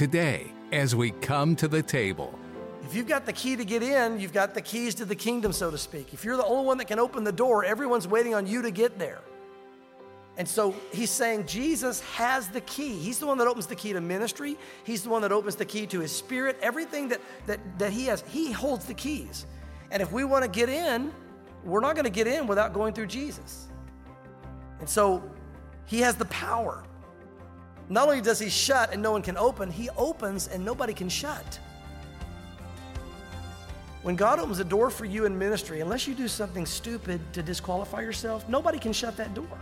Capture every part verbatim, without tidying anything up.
today as we come to the table. If you've got the key to get in, you've got the keys to the kingdom, so to speak. If you're the only one that can open the door, everyone's waiting on you to get there. And so he's saying Jesus has the key. He's the one that opens the key to ministry. He's the one that opens the key to his spirit. Everything that, that, that he has, he holds the keys. And if we want to get in, we're not going to get in without going through Jesus. And so he has the power. Not only does he shut and no one can open, he opens and nobody can shut. When God opens a door for you in ministry, unless you do something stupid to disqualify yourself, nobody can shut that door.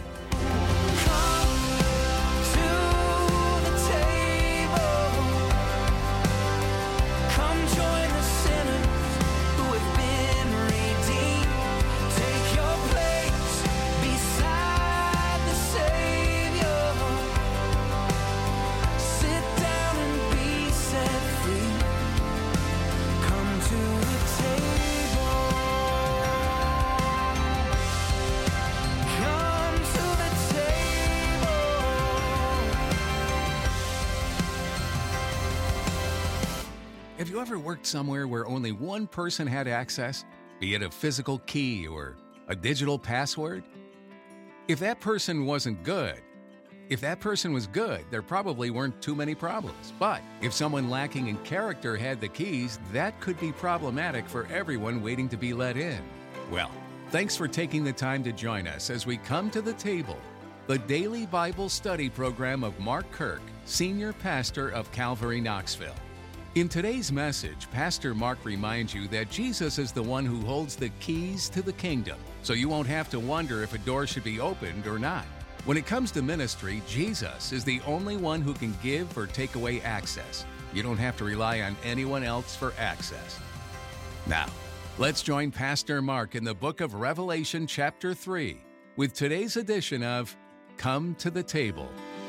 Have you ever worked somewhere where only one person had access, be it a physical key or a digital password? If that person wasn't good, if that person was good, there probably weren't too many problems. But if someone lacking in character had the keys, that could be problematic for everyone waiting to be let in. Well, thanks for taking the time to join us as we come to the table, the daily Bible study program of Mark Kirk, Senior Pastor of Calvary Knoxville. In today's message, Pastor Mark reminds you that Jesus is the one who holds the keys to the kingdom, so you won't have to wonder if a door should be opened or not. When it comes to ministry, Jesus is the only one who can give or take away access. You don't have to rely on anyone else for access. Now, let's join Pastor Mark in the book of Revelation chapter three with today's edition of Come to the Table.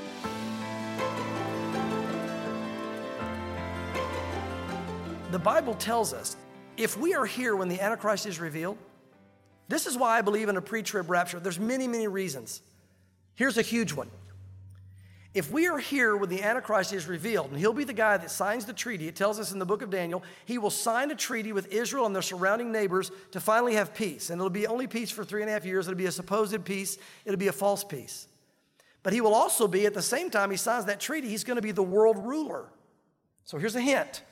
The Bible tells us if we are here when the Antichrist is revealed, this is why I believe in a pre-trib rapture. There's many, many reasons. Here's a huge one. If we are here when the Antichrist is revealed, and he'll be the guy that signs the treaty, it tells us in the book of Daniel, he will sign a treaty with Israel and their surrounding neighbors to finally have peace. And it'll be only peace for three and a half years. It'll be a supposed peace. It'll be a false peace. But he will also be, at the same time he signs that treaty, he's going to be the world ruler. So here's a hint.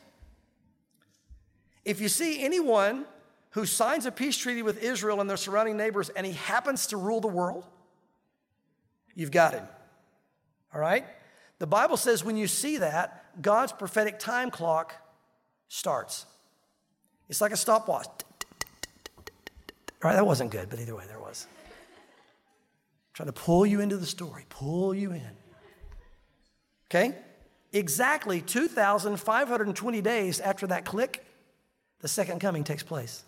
If you see anyone who signs a peace treaty with Israel and their surrounding neighbors and he happens to rule the world, you've got him. All right? The Bible says when you see that, God's prophetic time clock starts. It's like a stopwatch. All right, that wasn't good, but either way, there was. Trying to pull you into the story, pull you in. Okay? Exactly two thousand five hundred twenty days after that click, the second coming takes place.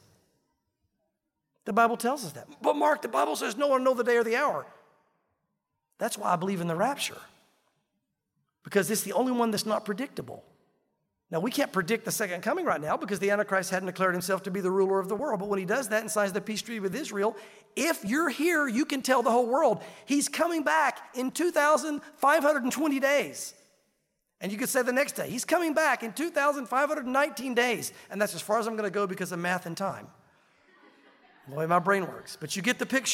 The Bible tells us that. But Mark, the Bible says no one knows the day or the hour. That's why I believe in the rapture. Because it's the only one that's not predictable. Now, we can't predict the second coming right now because the Antichrist hadn't declared himself to be the ruler of the world. But when he does that and signs the peace treaty with Israel, if you're here, you can tell the whole world he's coming back in two thousand five hundred twenty days. And you could say the next day, he's coming back in two thousand five hundred nineteen days. And that's as far as I'm going to go because of math and time. The way my brain works. But you get the picture.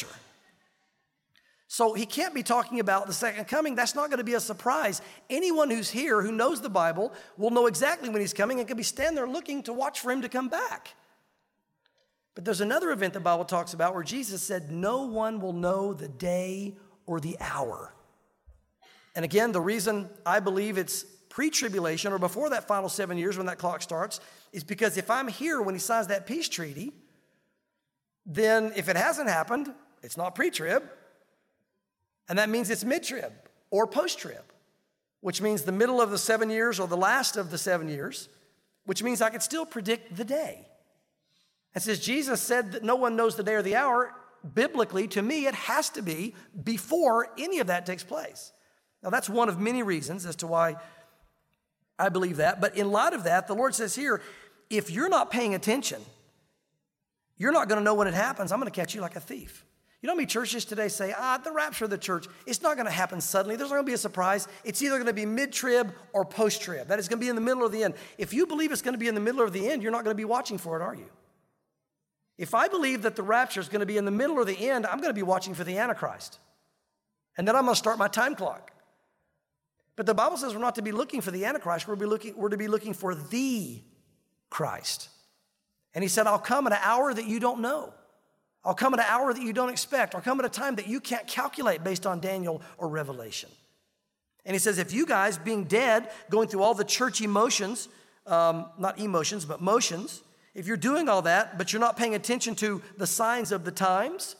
So he can't be talking about the second coming. That's not going to be a surprise. Anyone who's here who knows the Bible will know exactly when he's coming and can be standing there looking to watch for him to come back. But there's another event the Bible talks about where Jesus said, no one will know the day or the hour. And again, the reason I believe it's pre-tribulation or before that final seven years when that clock starts is because if I'm here when he signs that peace treaty, then if it hasn't happened, it's not pre-trib. And that means it's mid-trib or post-trib, which means the middle of the seven years or the last of the seven years, which means I could still predict the day. And since Jesus said that no one knows the day or the hour, biblically, to me, it has to be before any of that takes place. Now, that's one of many reasons as to why I believe that. But in light of that, the Lord says here, if you're not paying attention, you're not going to know when it happens. I'm going to catch you like a thief. You know how many churches today say, ah, the rapture of the church, it's not going to happen suddenly. There's not going to be a surprise. It's either going to be mid-trib or post-trib. That is going to be in the middle of the end. If you believe it's going to be in the middle of the end, you're not going to be watching for it, are you? If I believe that the rapture is going to be in the middle or the end, I'm going to be watching for the Antichrist. And then I'm going to start my time clock. But the Bible says we're not to be looking for the Antichrist. We're to be looking, we're to be looking for the Christ. And he said, I'll come at an hour that you don't know. I'll come at an hour that you don't expect. I'll come at a time that you can't calculate based on Daniel or Revelation. And he says, if you guys, being dead, going through all the church emotions, um, not emotions, but motions, if you're doing all that, but you're not paying attention to the signs of the times,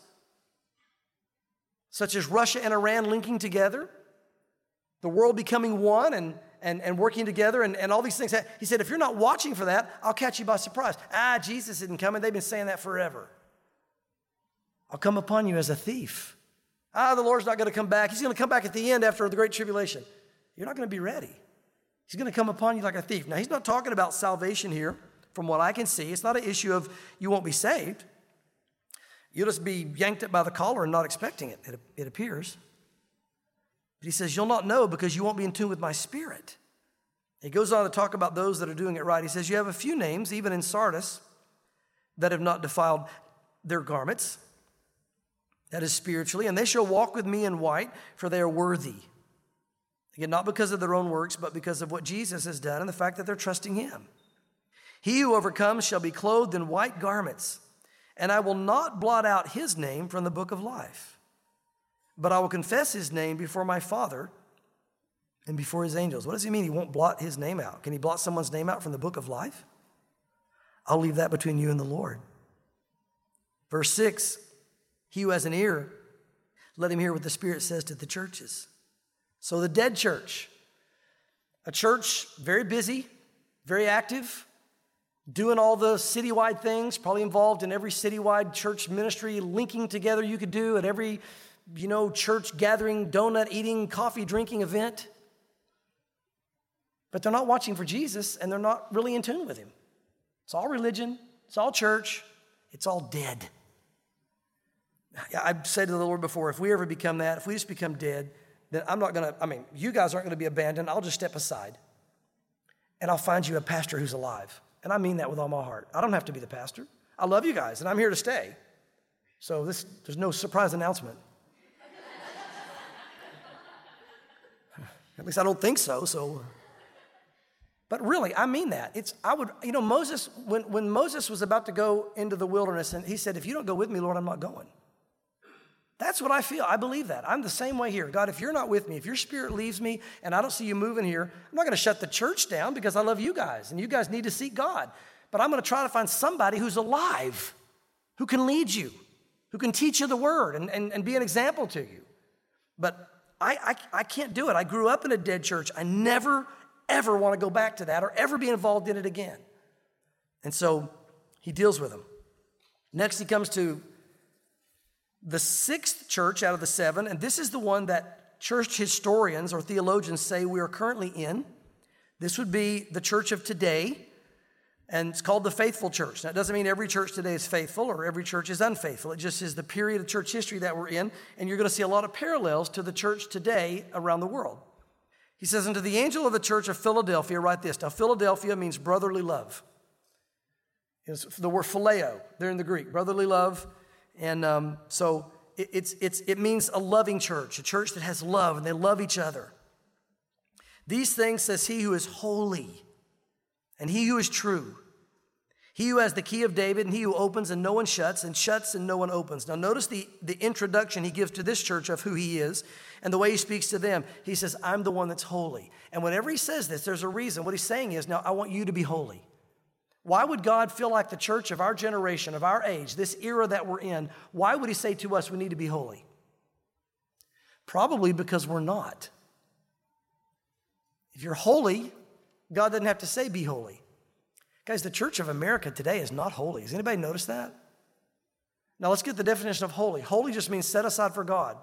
such as Russia and Iran linking together, the world becoming one and, and, and working together and, and all these things. He said, if you're not watching for that, I'll catch you by surprise. Ah, Jesus isn't coming. They've been saying that forever. I'll come upon you as a thief. Ah, the Lord's not going to come back. He's going to come back at the end after the great tribulation. You're not going to be ready. He's going to come upon you like a thief. Now, he's not talking about salvation here, from what I can see. It's not an issue of you won't be saved. You'll just be yanked up by the collar and not expecting it, it, it appears. But he says, you'll not know because you won't be in tune with my spirit. He goes on to talk about those that are doing it right. He says, you have a few names, even in Sardis, that have not defiled their garments. That is spiritually, and they shall walk with me in white, for they are worthy. Again, not because of their own works, but because of what Jesus has done and the fact that they're trusting him. He who overcomes shall be clothed in white garments, and I will not blot out his name from the book of life, but I will confess his name before my Father and before his angels. What does he mean he won't blot his name out? Can he blot someone's name out from the book of life? I'll leave that between you and the Lord. Verse six, he who has an ear, let him hear what the Spirit says to the churches. So the dead church, a church very busy, very active, doing all the citywide things, probably involved in every citywide church ministry, linking together you could do at every, you know, church gathering, donut eating, coffee drinking event. But they're not watching for Jesus, and they're not really in tune with him. It's all religion. It's all church. It's all dead. I've said to the Lord before, if we ever become that, if we just become dead, then I'm not going to, I mean, you guys aren't going to be abandoned. I'll just step aside, and I'll find you a pastor who's alive. And I mean that with all my heart. I don't have to be the pastor. I love you guys, and I'm here to stay. So this, there's no surprise announcement. At least I don't think so, so. But really, I mean that. It's, I would, you know, Moses, when, when Moses was about to go into the wilderness, and he said, if you don't go with me, Lord, I'm not going. That's what I feel. I believe that. I'm the same way here. God, if you're not with me, if your spirit leaves me and I don't see you moving here, I'm not going to shut the church down because I love you guys, and you guys need to seek God. But I'm going to try to find somebody who's alive, who can lead you, who can teach you the word and, and, and be an example to you. But I, I, I can't do it. I grew up in a dead church. I never, ever want to go back to that or ever be involved in it again. And so he deals with them. Next, he comes to the sixth church out of the seven, and this is the one that church historians or theologians say we are currently in. This would be the church of today, and it's called the faithful church. Now, it doesn't mean every church today is faithful or every church is unfaithful. It just is the period of church history that we're in, and you're going to see a lot of parallels to the church today around the world. He says, unto the angel of the church of Philadelphia, write this. Now, Philadelphia means brotherly love. It's the word phileo there in the Greek, brotherly love. And um, so it, it's, it's, it means a loving church, a church that has love, and they love each other. These things says he who is holy, and he who is true, he who has the key of David, and he who opens and no one shuts, and shuts and no one opens. Now notice the, the introduction he gives to this church of who he is, and the way he speaks to them. He says, I'm the one that's holy. And whenever he says this, there's a reason. What he's saying is, now I want you to be holy. Why would God feel like the church of our generation, of our age, this era that we're in, why would he say to us we need to be holy? Probably because we're not. If you're holy, God doesn't have to say be holy. Guys, the church of America today is not holy. Has anybody noticed that? Now let's get the definition of holy. Holy just means set aside for God.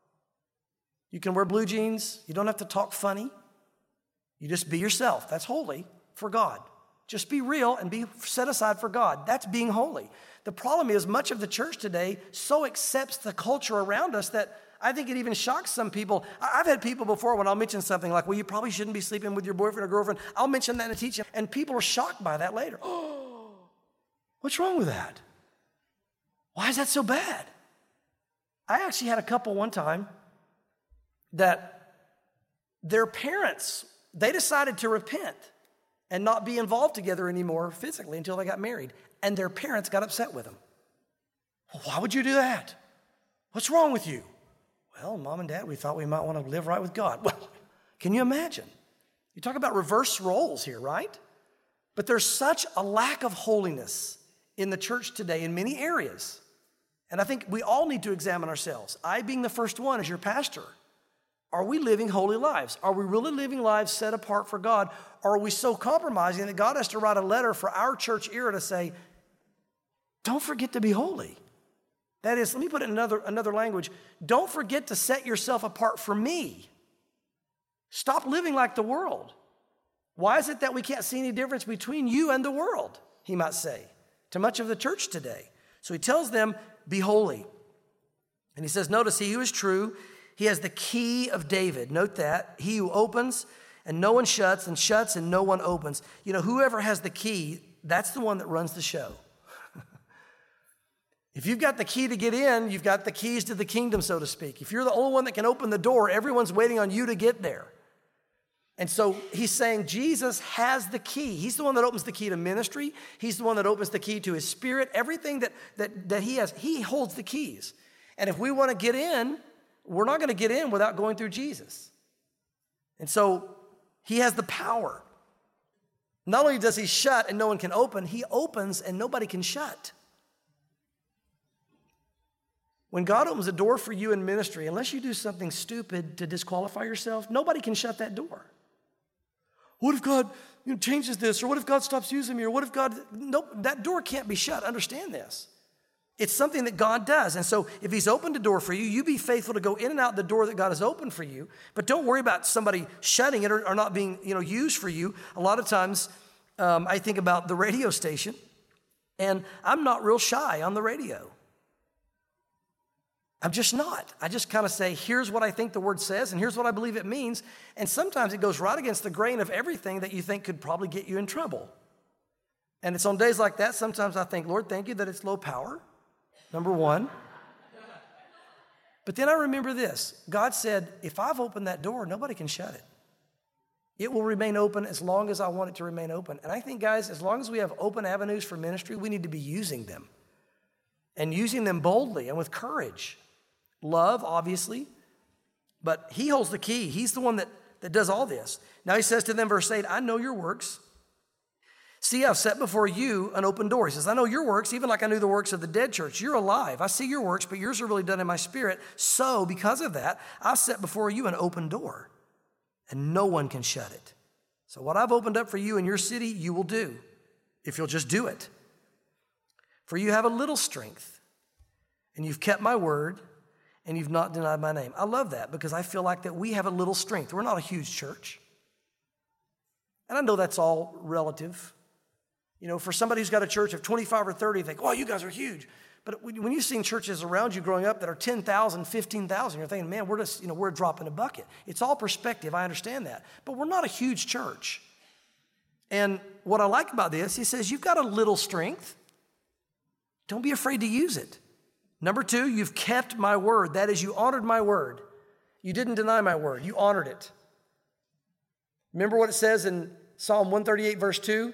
You can wear blue jeans. You don't have to talk funny. You just be yourself. That's holy for God. Just be real and be set aside for God. That's being holy. The problem is much of the church today so accepts the culture around us that I think it even shocks some people. I've had people before when I'll mention something like, well, you probably shouldn't be sleeping with your boyfriend or girlfriend. I'll mention that in a teaching, and people are shocked by that later. Oh, what's wrong with that? Why is that so bad? I actually had a couple one time that their parents, they decided to repent and not be involved together anymore physically until they got married. And their parents got upset with them. Well, why would you do that? What's wrong with you? Well, Mom and Dad, we thought we might want to live right with God. Well, can you imagine? You talk about reverse roles here, right? But there's such a lack of holiness in the church today in many areas. And I think we all need to examine ourselves. I being the first one as your pastor. Are we living holy lives? Are we really living lives set apart for God? Or are we so compromising that God has to write a letter for our church era to say, don't forget to be holy? That is, let me put it in another, another language. Don't forget to set yourself apart for me. Stop living like the world. Why is it that we can't see any difference between you and the world, he might say, to much of the church today? So he tells them, be holy. And he says, notice, he who is true, he has the key of David. Note that. He who opens and no one shuts, and shuts and no one opens. You know, whoever has the key, that's the one that runs the show. If you've got the key to get in, you've got the keys to the kingdom, so to speak. If you're the only one that can open the door, everyone's waiting on you to get there. And so he's saying Jesus has the key. He's the one that opens the key to ministry. He's the one that opens the key to his spirit. Everything that, that, that he has, he holds the keys. And if we want to get in, we're not going to get in without going through Jesus. And so he has the power. Not only does he shut and no one can open, he opens and nobody can shut. When God opens a door for you in ministry, unless you do something stupid to disqualify yourself, nobody can shut that door. What if God you know, changes this? Or what if God stops using me? Or what if God... Nope, that door can't be shut. Understand this. It's something that God does. And so if he's opened a door for you, you be faithful to go in and out the door that God has opened for you. But don't worry about somebody shutting it or, or not being you know, used for you. A lot of times um, I think about the radio station, and I'm not real shy on the radio. I'm just not. I just kind of say, here's what I think the word says, and here's what I believe it means. And sometimes it goes right against the grain of everything that you think could probably get you in trouble. And it's on days like that, sometimes I think, Lord, thank you that it's low power, number one. But then I remember this. God said, if I've opened that door, nobody can shut it. It will remain open as long as I want it to remain open. And I think, guys, as long as we have open avenues for ministry, we need to be using them. And using them boldly and with courage. Love, obviously, but he holds the key. He's the one that, that does all this. Now he says to them, verse eight, I know your works. See, I've set before you an open door. He says, I know your works, even like I knew the works of the dead church. You're alive. I see your works, but yours are really done in my spirit. So because of that, I've set before you an open door, and no one can shut it. So what I've opened up for you in your city, you will do, if you'll just do it. For you have a little strength, and you've kept my word, and you've not denied my name. I love that because I feel like that we have a little strength. We're not a huge church. And I know that's all relative. You know, for somebody who's got a church of twenty-five or thirty, they think, oh, you guys are huge. But when you've seen churches around you growing up that are ten thousand, fifteen thousand, you're thinking, man, we're just, you know, we're a drop in a bucket. It's all perspective. I understand that. But we're not a huge church. And what I like about this, he says, you've got a little strength. Don't be afraid to use it. Number two, you've kept my word. That is, you honored my word. You didn't deny my word. You honored it. Remember what it says in Psalm one thirty-eight, verse two?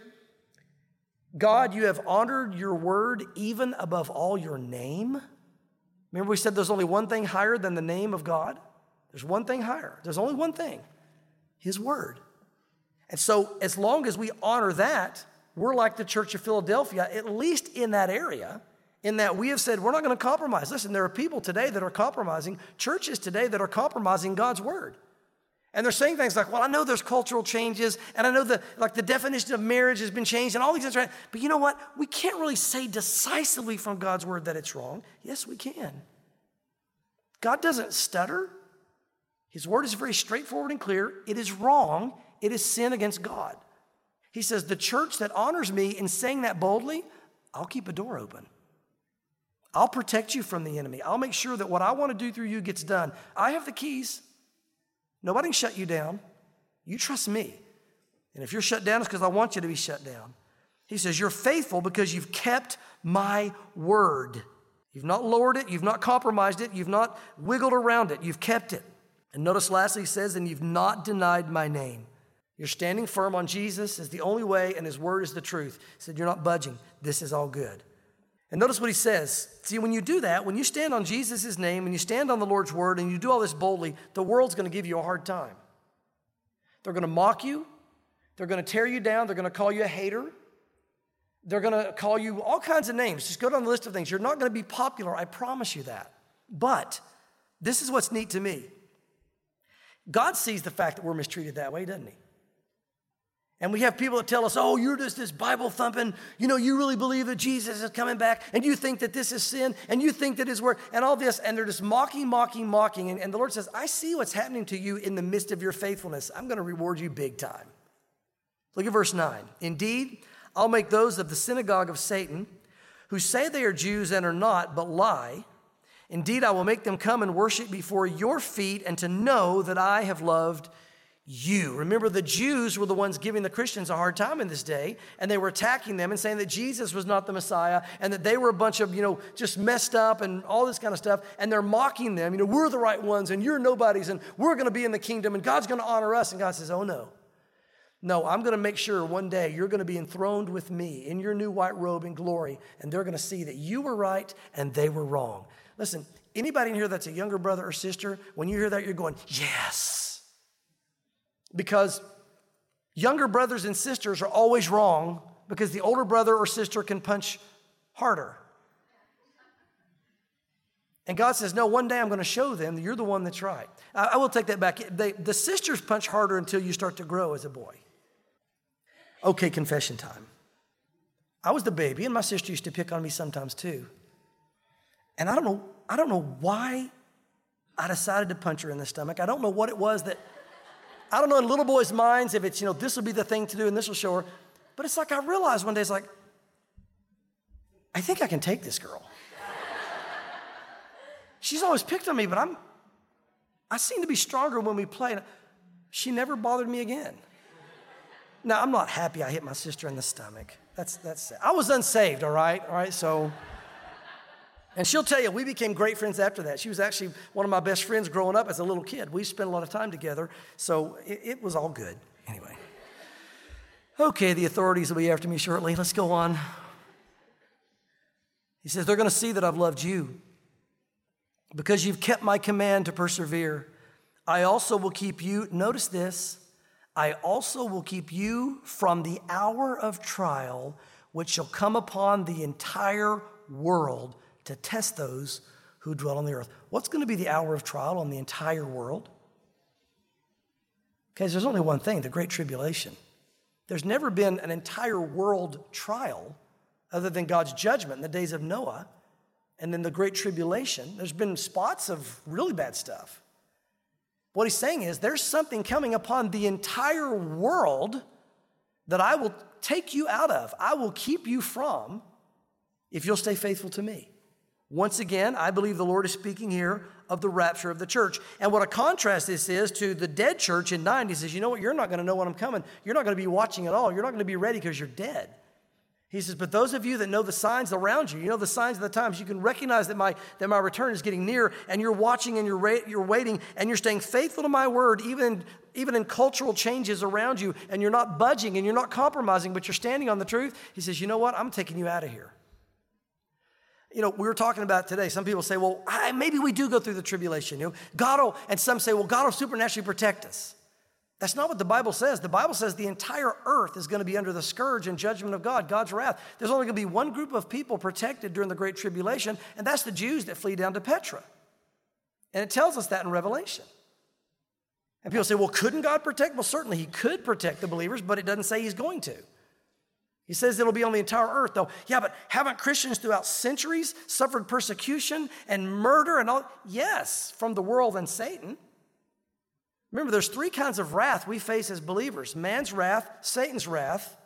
God, you have honored your word even above all your name. Remember we said there's only one thing higher than the name of God? There's one thing higher. There's only one thing, his word. And so as long as we honor that, we're like the Church of Philadelphia, at least in that area, in that we have said we're not going to compromise. Listen, there are people today that are compromising, churches today that are compromising God's word. And they're saying things like, well, I know there's cultural changes, and I know the like the definition of marriage has been changed, and all these things, right? But you know what? We can't really say decisively from God's word that it's wrong. Yes, we can. God doesn't stutter. His word is very straightforward and clear. It is wrong. It is sin against God. He says, the church that honors me in saying that boldly, I'll keep a door open. I'll protect you from the enemy. I'll make sure that what I want to do through you gets done. I have the keys. Nobody can shut you down. You trust me. And if you're shut down, it's because I want you to be shut down. He says, you're faithful because you've kept my word. You've not lowered it. You've not compromised it. You've not wiggled around it. You've kept it. And notice lastly, he says, and you've not denied my name. You're standing firm on Jesus as the only way, and his word is the truth. He said, you're not budging. This is all good. And notice what he says. See, when you do that, when you stand on Jesus' name and you stand on the Lord's word and you do all this boldly, the world's going to give you a hard time. They're going to mock you. They're going to tear you down. They're going to call you a hater. They're going to call you all kinds of names. Just go down the list of things. You're not going to be popular. I promise you that. But this is what's neat to me. God sees the fact that we're mistreated that way, doesn't he? And we have people that tell us, oh, you're just this Bible thumping, you know, you really believe that Jesus is coming back, and you think that this is sin, and you think that his word, and all this, and they're just mocking, mocking, mocking. And, and the Lord says, I see what's happening to you in the midst of your faithfulness. I'm going to reward you big time. Look at verse nine. Indeed, I'll make those of the synagogue of Satan who say they are Jews and are not, but lie. Indeed, I will make them come and worship before your feet and to know that I have loved you. Remember, the Jews were the ones giving the Christians a hard time in this day, and they were attacking them and saying that Jesus was not the Messiah and that they were a bunch of, you know, just messed up and all this kind of stuff, and they're mocking them. You know, we're the right ones and you're nobodies and we're going to be in the kingdom and God's going to honor us. And God says, oh no. No, I'm going to make sure one day you're going to be enthroned with me in your new white robe in glory, and they're going to see that you were right and they were wrong. Listen, anybody in here that's a younger brother or sister, when you hear that, you're going, yes. Because younger brothers and sisters are always wrong because the older brother or sister can punch harder. And God says, no, one day I'm going to show them that you're the one that's right. I, I will take that back. They, the sisters punch harder until you start to grow as a boy. Okay, confession time. I was the baby, and my sister used to pick on me sometimes too. And I don't know, I don't know why I decided to punch her in the stomach. I don't know what it was that, I don't know in little boys' minds if it's, you know, this will be the thing to do and this will show her. But it's like I realized one day, it's like, I think I can take this girl. She's always picked on me, but I'm, I seem to be stronger when we play. She never bothered me again. Now, I'm not happy I hit my sister in the stomach. That's, that's sad. I was unsaved, all right? All right, so. And she'll tell you, we became great friends after that. She was actually one of my best friends growing up as a little kid. We spent a lot of time together, so it, it was all good. Anyway. Okay, the authorities will be after me shortly. Let's go on. He says, they're going to see that I've loved you because you've kept my command to persevere. I also will keep you, notice this, I also will keep you from the hour of trial which shall come upon the entire world to test those who dwell on the earth. What's going to be the hour of trial on the entire world? Okay, there's only one thing, the Great Tribulation. There's never been an entire world trial other than God's judgment in the days of Noah and then the Great Tribulation. There's been spots of really bad stuff. What he's saying is there's something coming upon the entire world that I will take you out of. I will keep you from if you'll stay faithful to me. Once again, I believe the Lord is speaking here of the rapture of the church. And what a contrast this is to the dead church in nine. He says, you know what? You're not going to know when I'm coming. You're not going to be watching at all. You're not going to be ready because you're dead. He says, but those of you that know the signs around you, you know the signs of the times, you can recognize that my that my return is getting near, and you're watching and you're ra- you're waiting, and you're staying faithful to my word, even, even in cultural changes around you, and you're not budging and you're not compromising, but you're standing on the truth. He says, you know what? I'm taking you out of here. You know, we were talking about today, some people say, well, I, maybe we do go through the tribulation. You know, God will, and some say, well, God will supernaturally protect us. That's not what the Bible says. The Bible says the entire earth is going to be under the scourge and judgment of God, God's wrath. There's only going to be one group of people protected during the Great Tribulation, and that's the Jews that flee down to Petra. And it tells us that in Revelation. And people say, well, couldn't God protect? Well, certainly he could protect the believers, but it doesn't say he's going to. He says it'll be on the entire earth, though. Yeah, but haven't Christians throughout centuries suffered persecution and murder and all? Yes, from the world and Satan. Remember, there's three kinds of wrath we face as believers. Man's wrath, Satan's wrath,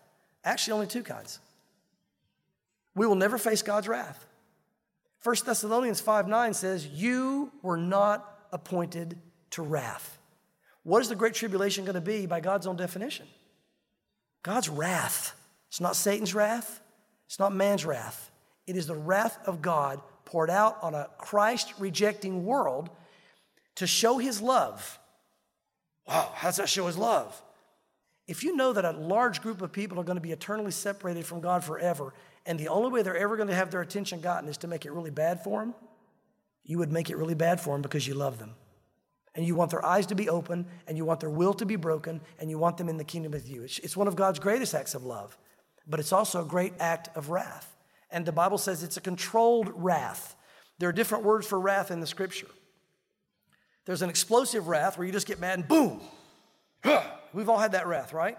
Actually, only two kinds. We will never face God's wrath. First Thessalonians five nine says, you were not appointed to wrath. What is the Great Tribulation going to be by God's own definition? God's wrath. It's not Satan's wrath. It's not man's wrath. It is the wrath of God poured out on a Christ-rejecting world to show his love. Wow, how does that show his love? If you know that a large group of people are going to be eternally separated from God forever, and the only way they're ever going to have their attention gotten is to make it really bad for them, you would make it really bad for them because you love them. And you want their eyes to be open, and you want their will to be broken, and you want them in the kingdom with you. It's, it's one of God's greatest acts of love, but it's also a great act of wrath. And the Bible says it's a controlled wrath. There are different words for wrath in the scripture. There's an explosive wrath where you just get mad and boom. We've all had that wrath, right?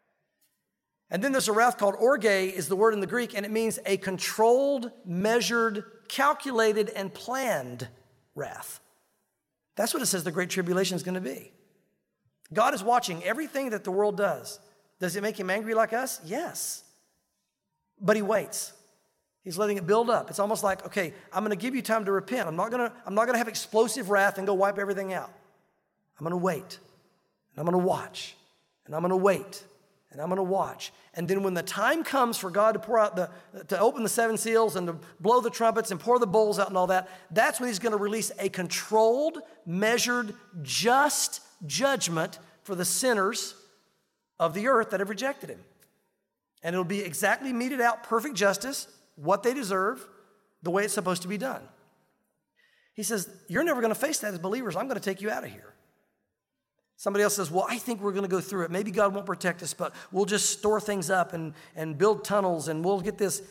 And then there's a wrath called orge, is the word in the Greek, and it means a controlled, measured, calculated, and planned wrath. That's what it says the Great Tribulation is going to be. God is watching everything that the world does. Does it make him angry like us? Yes. But he waits. He's letting it build up. It's almost like, okay, I'm going to give you time to repent. I'm not going to, I'm not going to have explosive wrath and go wipe everything out. I'm going to wait. And I'm going to watch. And I'm going to wait. And I'm going to watch. And then when the time comes for God to pour out the, to open the seven seals and to blow the trumpets and pour the bowls out and all that, that's when he's going to release a controlled, measured, just judgment for the sinners of the earth that have rejected him. And it'll be exactly meted out, perfect justice, what they deserve, the way it's supposed to be done. He says, you're never going to face that as believers. I'm going to take you out of here. Somebody else says, well, I think we're going to go through it. Maybe God won't protect us, but we'll just store things up and, and build tunnels and we'll get this.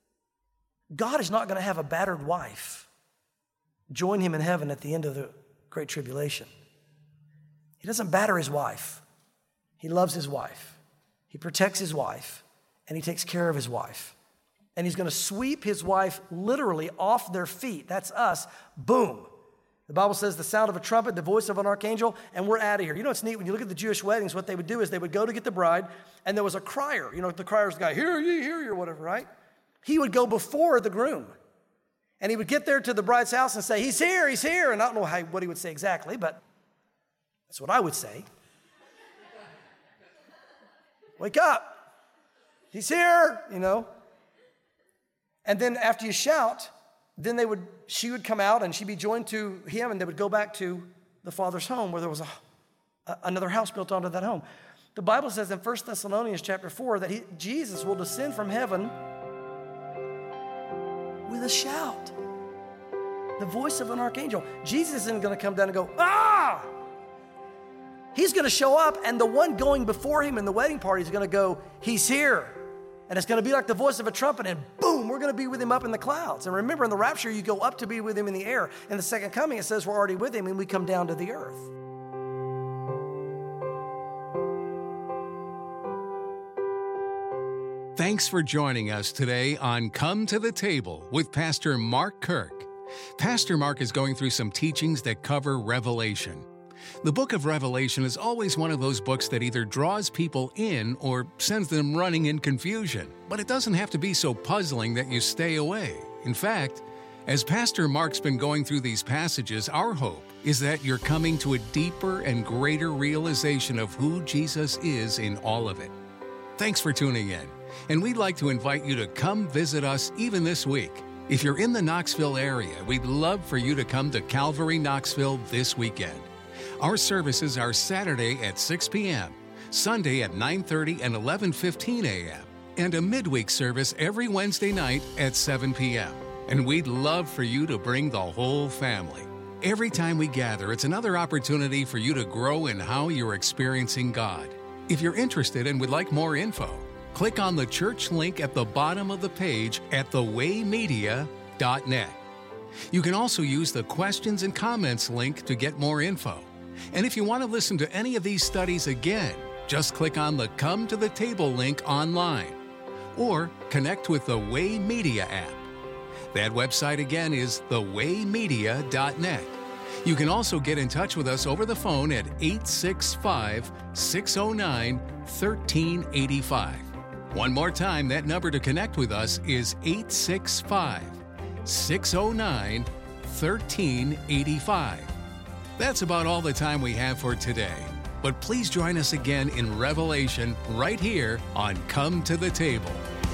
God is not going to have a battered wife join him in heaven at the end of the Great Tribulation. He doesn't batter his wife. He loves his wife. He protects his wife, and he takes care of his wife. And he's going to sweep his wife literally off their feet. That's us. Boom. The Bible says the sound of a trumpet, the voice of an archangel, and we're out of here. You know what's neat? When you look at the Jewish weddings, what they would do is they would go to get the bride, and there was a crier. You know, the crier's the guy, hear ye, hear ye, or whatever, right? He would go before the groom. And he would get there to the bride's house and say, he's here, he's here. And I don't know how, what he would say exactly, but that's what I would say. Wake up. He's here, you know. And then after you shout, then they would, she would come out and she'd be joined to him, and they would go back to the Father's home where there was a, a, another house built onto that home. The Bible says in First Thessalonians chapter four that he, Jesus will descend from heaven with a shout, the voice of an archangel. Jesus isn't going to come down and go, ah! He's going to show up, and the one going before him in the wedding party is going to go, he's here. And it's going to be like the voice of a trumpet, and boom, we're going to be with him up in the clouds. And remember, in the rapture, you go up to be with him in the air. In the second coming, it says we're already with him, and we come down to the earth. Thanks for joining us today on Come to the Table with Pastor Mark Kirk. Pastor Mark is going through some teachings that cover Revelation. The book of Revelation is always one of those books that either draws people in or sends them running in confusion, but it doesn't have to be so puzzling that you stay away. In fact, as Pastor Mark's been going through these passages, our hope is that you're coming to a deeper and greater realization of who Jesus is in all of it. Thanks for tuning in, and we'd like to invite you to come visit us even this week. If you're in the Knoxville area, we'd love for you to come to Calvary Knoxville this weekend. Our services are Saturday at six p.m., Sunday at nine thirty and eleven fifteen a.m., and a midweek service every Wednesday night at seven p.m. And we'd love for you to bring the whole family. Every time we gather, it's another opportunity for you to grow in how you're experiencing God. If you're interested and would like more info, click on the church link at the bottom of the page at the way media dot net. You can also use the questions and comments link to get more info. And if you want to listen to any of these studies again, just click on the Come to the Table link online or connect with the Way Media app. That website again is the way media dot net. You can also get in touch with us over the phone at eight six five, six oh nine, one three eight five. One more time, that number to connect with us is eight six five, six oh nine, one three eight five. That's about all the time we have for today. But please join us again in Revelation right here on Come to the Table.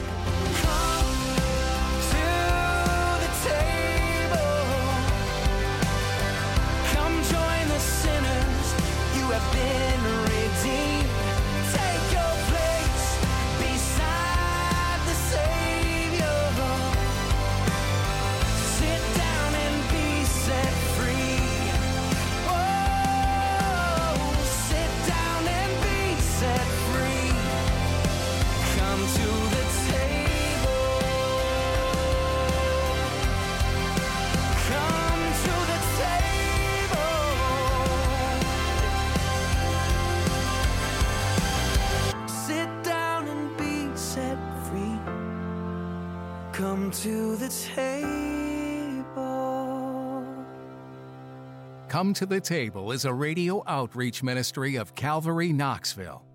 Come to the table. Come to the Table is a radio outreach ministry of Calvary Knoxville.